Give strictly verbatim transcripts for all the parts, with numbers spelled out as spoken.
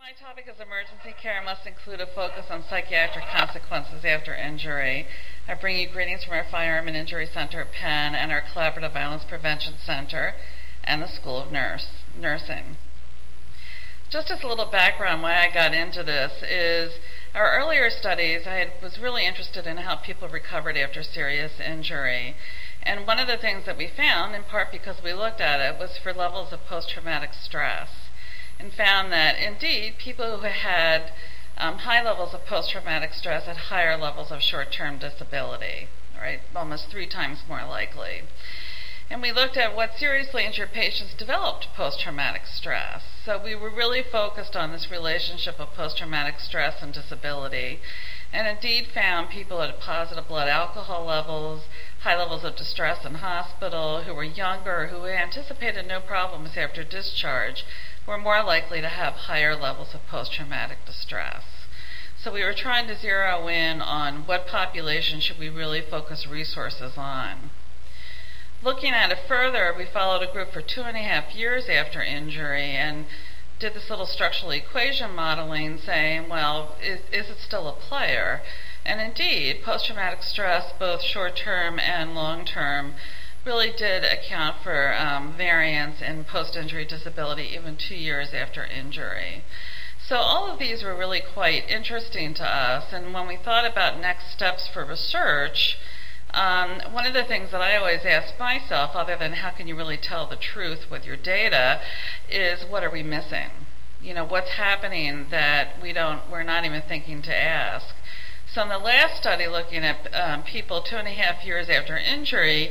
My topic is emergency care must include a focus on psychiatric consequences after injury. I bring you greetings from our Firearm and Injury Center at Penn and our Collaborative Violence Prevention Center and the School of Nurse, Nursing. Just as a little background why I got into this is our earlier studies, I had, was really interested in how people recovered after serious injury. And one of the things that we found, in part because we looked at it, was for levels of post-traumatic stress. And found that, indeed, people who had um, high levels of post-traumatic stress had higher levels of short-term disability, right? Almost three times more likely. And we looked at what seriously injured patients developed post-traumatic stress. So we were really focused on this relationship of post-traumatic stress and disability, and indeed found people at positive blood alcohol levels, high levels of distress in hospital, who were younger, who anticipated no problems after discharge, were more likely to have higher levels of post-traumatic distress. So we were trying to zero in on what population should we really focus resources on. Looking at it further, we followed a group for two and a half years after injury and did this little structural equation modeling saying, well, is, is it still a player? And indeed, post-traumatic stress, both short-term and long-term, really did account for um, variance in post-injury disability even two years after injury. So all of these were really quite interesting to us, and when we thought about next steps for research, um, one of the things that I always ask myself, other than how can you really tell the truth with your data, is what are we missing? You know, what's happening that we don't, we're not even thinking to ask? So in the last study looking at um, people two and a half years after injury,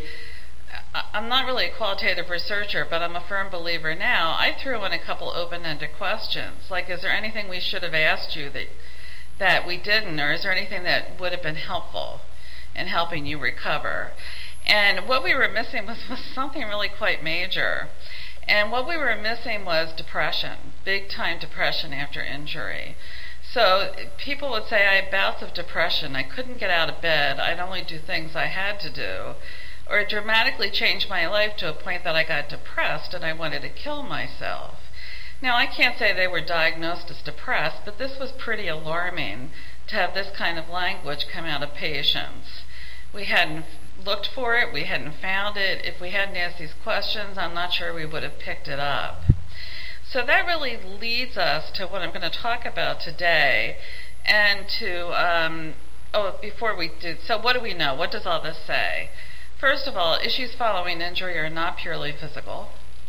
I'm not really a qualitative researcher, but I'm a firm believer now. I threw in a couple open-ended questions, like is there anything we should have asked you that that we didn't, or is there anything that would have been helpful in helping you recover? And what we were missing was, was something really quite major. And what we were missing was depression, big-time depression after injury. So people would say, I had bouts of depression. I couldn't get out of bed. I'd only do things I had to do. Or it dramatically changed my life to a point that I got depressed and I wanted to kill myself. Now, I can't say they were diagnosed as depressed, but this was pretty alarming to have this kind of language come out of patients. We hadn't looked for it, we hadn't found it. If we hadn't asked these questions, I'm not sure we would have picked it up. So that really leads us to what I'm going to talk about today, and to, um, oh, before we do, so what do we know? What does all this say? First of all, issues following injury are not purely physical.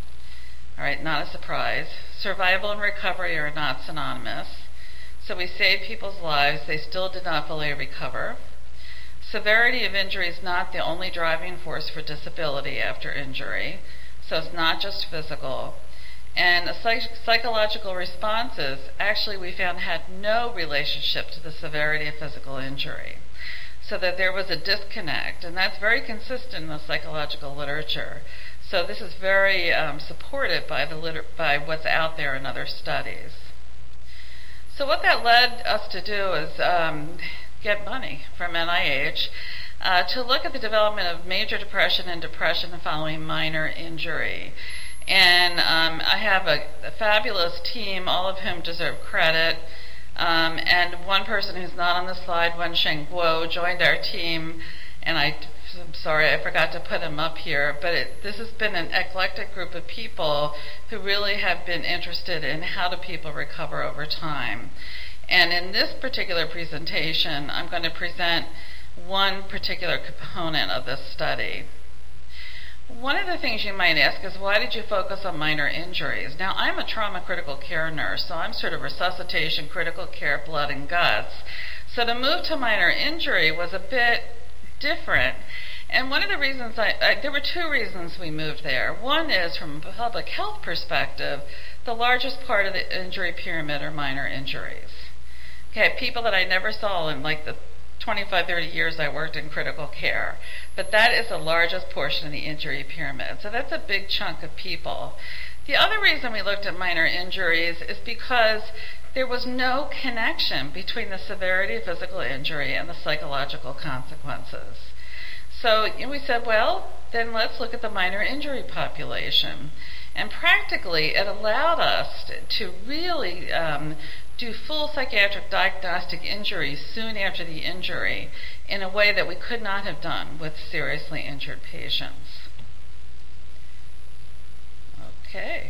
All right, not a surprise. Survival and recovery are not synonymous. So we saved people's lives. They still did not fully recover. Severity of injury is not the only driving force for disability after injury. So it's not just physical. And psych- psychological responses, actually we found, had no relationship to the severity of physical injury. So that there was a disconnect, and that's very consistent in the psychological literature. So this is very um, supported by the liter- by what's out there in other studies. So what that led us to do is um, get money from N I H uh, to look at the development of major depression and depression following minor injury. And um, I have a, a fabulous team, all of whom deserve credit. Um, and one person who's not on the slide, Wensheng Guo, joined our team, and I, I'm sorry I forgot to put him up here, but it, this has been an eclectic group of people who really have been interested in how do people recover over time. And in this particular presentation, I'm going to present one particular component of this study. One of the things you might ask is, why did you focus on minor injuries? Now, I'm a trauma critical care nurse, so I'm sort of resuscitation, critical care, blood and guts. So to move to minor injury was a bit different. And one of the reasons, I, I there were two reasons we moved there. One is, from a public health perspective, the largest part of the injury pyramid are minor injuries. Okay, people that I never saw in like the twenty-five, thirty years I worked in critical care. But that is the largest portion of the injury pyramid. So that's a big chunk of people. The other reason we looked at minor injuries is because there was no connection between the severity of physical injury and the psychological consequences. So you know, we said, well, then let's look at the minor injury population. And practically, it allowed us to really um, do full psychiatric diagnostic injury soon after the injury in a way that we could not have done with seriously injured patients. Okay.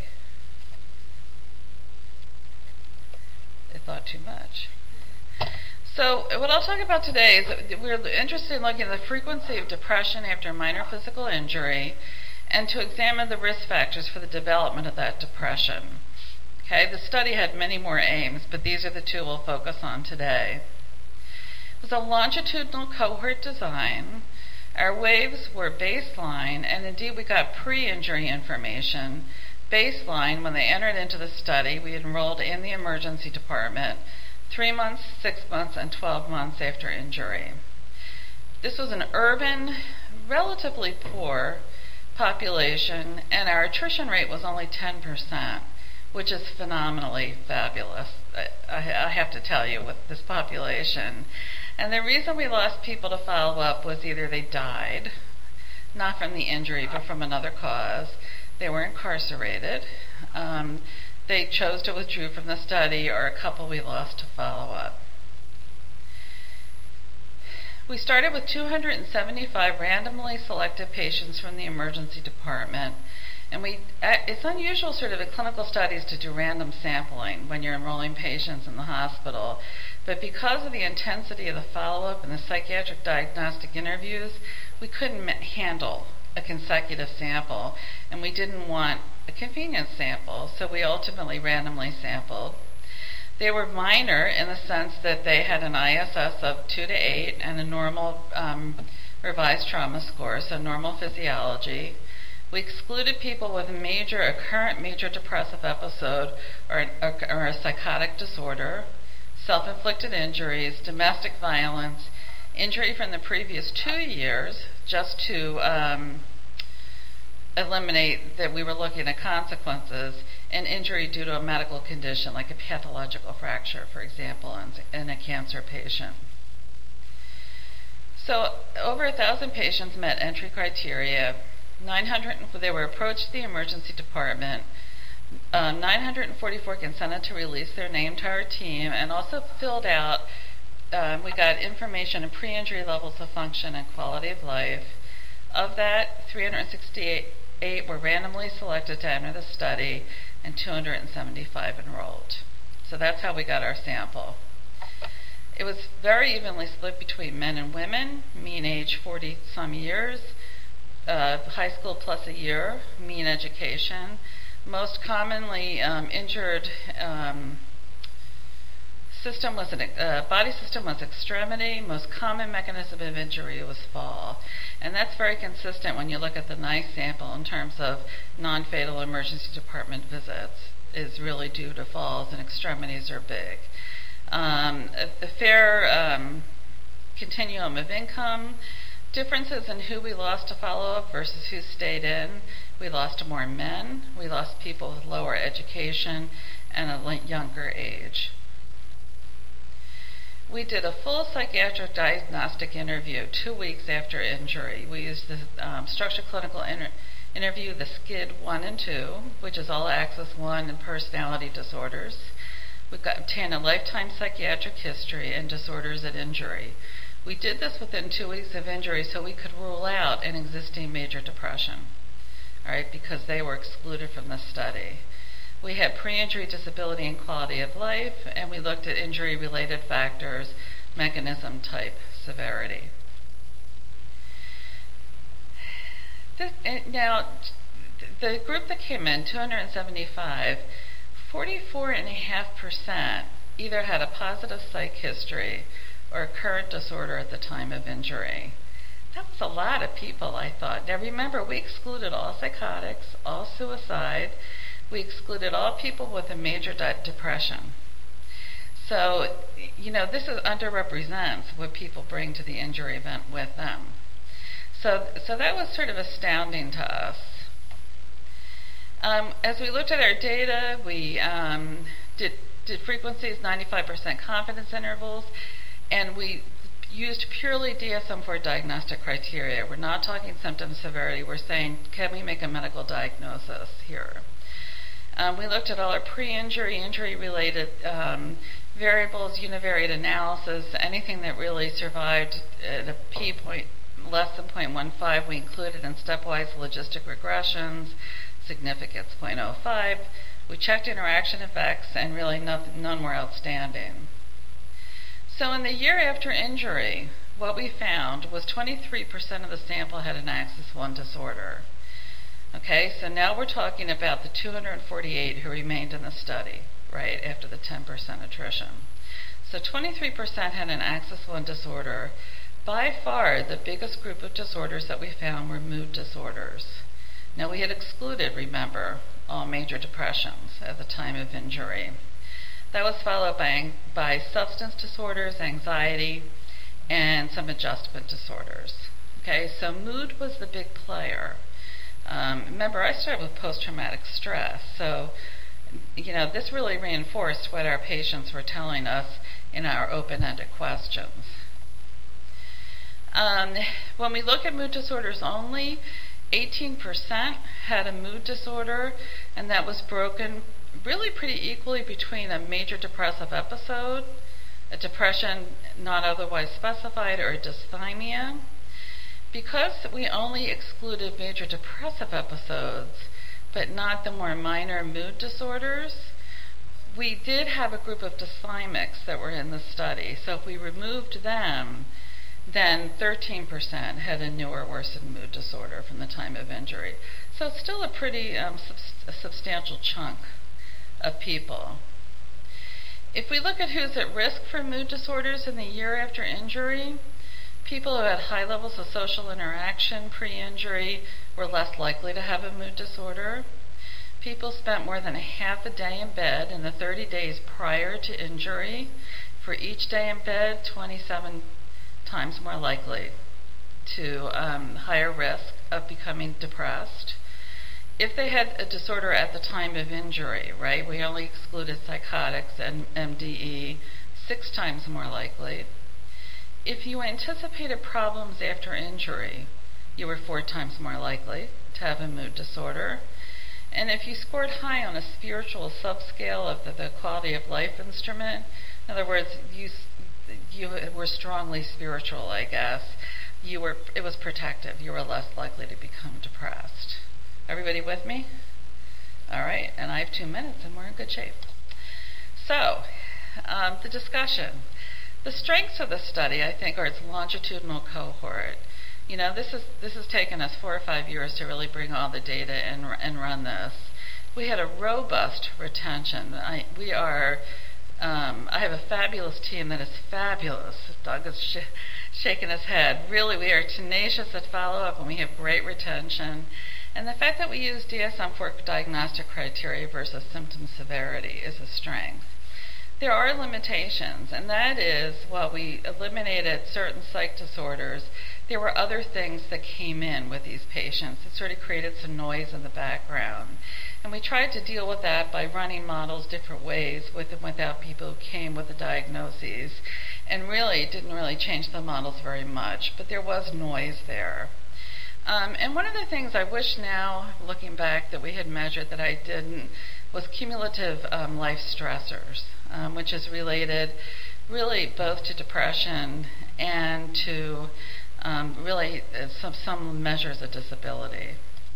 I thought too much. So what I'll talk about today is that we're interested in looking at the frequency of depression after minor physical injury and to examine the risk factors for the development of that depression. Okay, the study had many more aims, but these are the two we'll focus on today. It was a longitudinal cohort design. Our waves were baseline, and indeed we got pre-injury information. Baseline, when they entered into the study, we enrolled in the emergency department three months, six months, and twelve months after injury. This was an urban, relatively poor population, and our attrition rate was only ten percent, which is phenomenally fabulous, I, I have to tell you, with this population. And the reason we lost people to follow up was either they died, not from the injury, but from another cause. They were incarcerated. Um, they chose to withdraw from the study, or a couple we lost to follow up. We started with two hundred seventy-five randomly selected patients from the emergency department. And we, it's unusual sort of in clinical studies to do random sampling when you're enrolling patients in the hospital. But because of the intensity of the follow-up and the psychiatric diagnostic interviews, we couldn't handle a consecutive sample, and we didn't want a convenience sample, so we ultimately randomly sampled. They were minor in the sense that they had an I S S of two to eight and a normal um, revised trauma score, so normal physiology. We excluded people with a major, a current major depressive episode or, or, or a psychotic disorder, self-inflicted injuries, domestic violence, injury from the previous two years, just to um, eliminate that we were looking at consequences, and injury due to a medical condition like a pathological fracture, for example, in, in a cancer patient. So over a thousand patients met entry criteria. nine hundred, they were approached the emergency department. Uh, nine hundred forty-four consented to release their name to our team, and also filled out, um, we got information on pre-injury levels of function and quality of life. Of that, three hundred sixty-eight were randomly selected to enter the study, and two hundred seventy-five enrolled. So that's how we got our sample. It was very evenly split between men and women, mean age forty some years, uh, high school plus a year, mean education. Most commonly um, injured um, system was an, uh, body system was extremity. Most common mechanism of injury was fall. And that's very consistent when you look at the NICE sample in terms of non-fatal emergency department visits, is really due to falls, and extremities are big. Um, a, a fair um, continuum of income, differences in who we lost to follow-up versus who stayed in. We lost more men, we lost people with lower education, and a younger age. We did a full psychiatric diagnostic interview two weeks after injury. We used the um, structured clinical inter- interview, the SCID one and two, which is all axis one and personality disorders. We got obtained a lifetime psychiatric history and disorders at injury. We did this within two weeks of injury so we could rule out an existing major depression, all right, because they were excluded from the study. We had pre-injury disability and quality of life, and we looked at injury-related factors, mechanism, type, severity. This, now, the group that came in, two hundred seventy-five, forty-four point five percent either had a positive psych history or a current disorder at the time of injury. That was a lot of people, I thought. Now remember, we excluded all psychotics, all suicide. We excluded all people with a major de- depression. So, you know, this is underrepresents what people bring to the injury event with them. So, so that was sort of astounding to us. Um, as we looked at our data, we um, did, did frequencies, ninety-five percent confidence intervals, and we used purely D S M four diagnostic criteria. We're not talking symptom severity. We're saying, can we make a medical diagnosis here? Um, we looked at all our pre-injury, injury-related um, variables, univariate analysis, anything that really survived at a p point less than zero point one five, we included in stepwise logistic regressions, significance zero point zero five. We checked interaction effects, and really nothing, none were outstanding. So in the year after injury, what we found was twenty-three percent of the sample had an axis one disorder. Okay, so now we're talking about the two hundred forty-eight who remained in the study, right, after the ten percent attrition. So twenty-three percent had an axis one disorder. By far, the biggest group of disorders that we found were mood disorders. Now, we had excluded, remember, all major depressions at the time of injury. That was followed by, by substance disorders, anxiety, and some adjustment disorders. Okay, so mood was the big player. Um, remember, I started with post-traumatic stress, so you know this really reinforced what our patients were telling us in our open-ended questions. Um, when we look at mood disorders only, eighteen percent had a mood disorder, and that was broken really pretty equally between a major depressive episode, a depression not otherwise specified, or a dysthymia. Because we only excluded major depressive episodes, but not the more minor mood disorders, we did have a group of dysthymics that were in the study. So if we removed them, then thirteen percent had a new or worsened mood disorder from the time of injury. So it's still a pretty um, sub- a substantial chunk of people. If we look at who's at risk for mood disorders in the year after injury, people who had high levels of social interaction pre-injury were less likely to have a mood disorder. People spent more than a half a day in bed in the thirty days prior to injury. For each day in bed, twenty-seven times more likely to um, higher risk of becoming depressed. If they had a disorder at the time of injury, right, we only excluded psychotics and M D E, six times more likely. If you anticipated problems after injury, you were four times more likely to have a mood disorder. And if you scored high on a spiritual subscale of the, the quality of life instrument, in other words, you you were strongly spiritual, I guess, you were it was protective. You were less likely to become depressed. Everybody with me? All right, and I have two minutes, and we're in good shape. So, um, the discussion. The strengths of the study, I think, are its longitudinal cohort. You know, this is this has taken us four or five years to really bring all the data and and run this. We had a robust retention. I, we are. Um, I have a fabulous team that is fabulous. Doug is sh- shaking his head. Really, we are tenacious at follow-up, and we have great retention. And the fact that we use D S M four diagnostic criteria versus symptom severity is a strength. There are limitations, and that is, while we eliminated certain psych disorders, there were other things that came in with these patients. It sort of created some noise in the background. And we tried to deal with that by running models different ways with and without people who came with the diagnoses, and really didn't really change the models very much, but there was noise there. Um, and one of the things I wish now, looking back, that we had measured that I didn't, was cumulative um, life stressors, um, which is related really both to depression and to um, really uh, some, some measures of disability.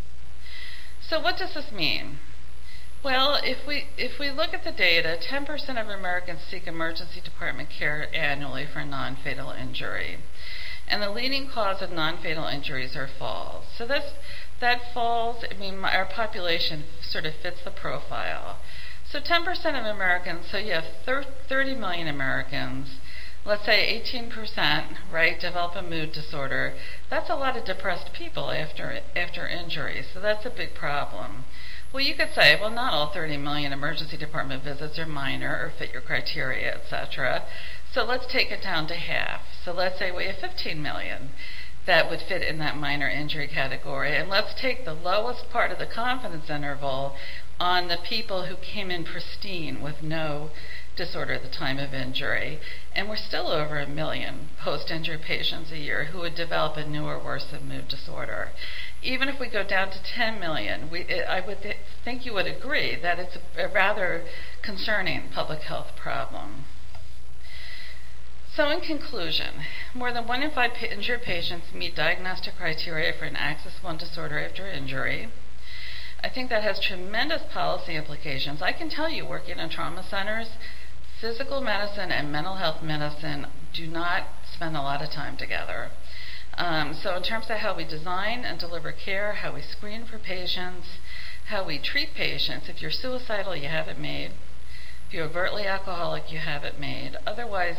So what does this mean? Well, if we if we look at the data, ten percent of Americans seek emergency department care annually for non-fatal injury. And the leading cause of non-fatal injuries are falls. So that's, that falls, I mean, our population sort of fits the profile. So ten percent of Americans, so you have thirty million Americans, let's say eighteen percent, right, develop a mood disorder. That's a lot of depressed people after after injury, so that's a big problem. Well, you could say, well, not all thirty million emergency department visits are minor or fit your criteria, et cetera. So let's take it down to half. So let's say we have fifteen million that would fit in that minor injury category. And let's take the lowest part of the confidence interval on the people who came in pristine with no disorder at the time of injury. And we're still over a million post-injury patients a year who would develop a new or worsened mood disorder. Even if we go down to ten million, we, it, I would th- think you would agree that it's a, a rather concerning public health problem. So in conclusion, more than one in five pa- injured patients meet diagnostic criteria for an Axis one disorder after injury. I think that has tremendous policy implications. I can tell you, working in trauma centers, physical medicine and mental health medicine do not spend a lot of time together. Um, so in terms of how we design and deliver care, how we screen for patients, how we treat patients, if you're suicidal, you have it made. If you're overtly alcoholic, you have it made. Otherwise,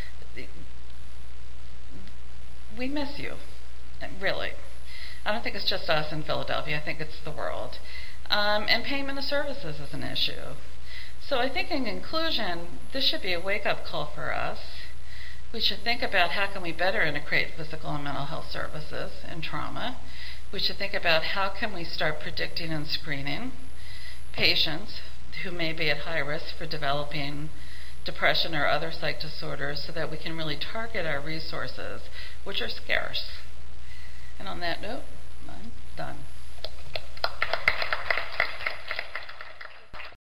we miss you, really. I don't think it's just us in Philadelphia. I think it's the world. Um, and payment of services is an issue. So I think in conclusion, this should be a wake-up call for us. We should think about how can we better integrate physical and mental health services in trauma. We should think about how can we start predicting and screening patients who may be at high risk for developing depression or other psych disorders so that we can really target our resources, which are scarce. And on that note, I'm done.